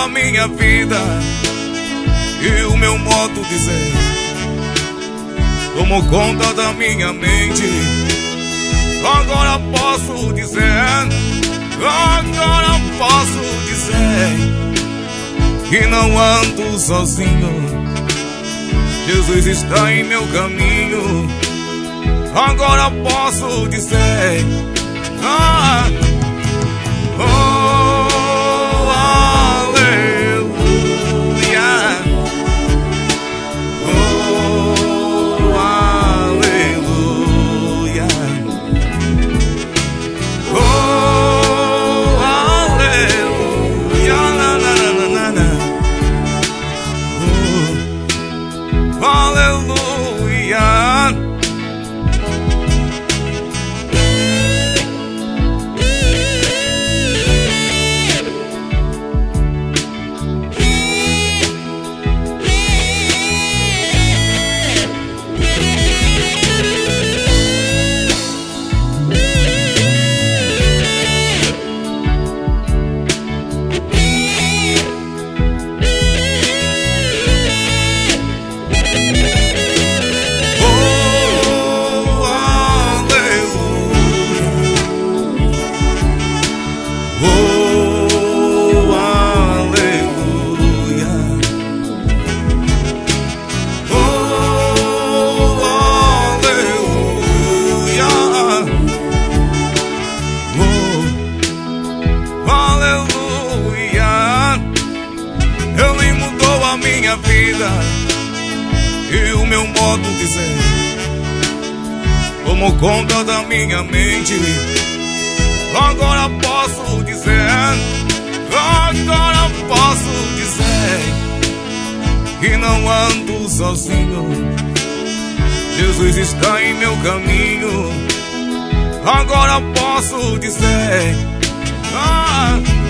a minha vida e o meu modo de ser. Tomou conta da minha mente. Agora posso dizer, agora posso dizer que não ando sozinho. Jesus está em meu caminho. Agora posso dizer, oh, aleluia, oh, aleluia, oh, aleluia, na, na, na, na, na. Oh, aleluia. Minha vida e o meu modo de ser. Tomou conta da minha mente. Agora posso dizer, agora posso dizer que não ando sozinho. Jesus está em meu caminho. Agora posso dizer,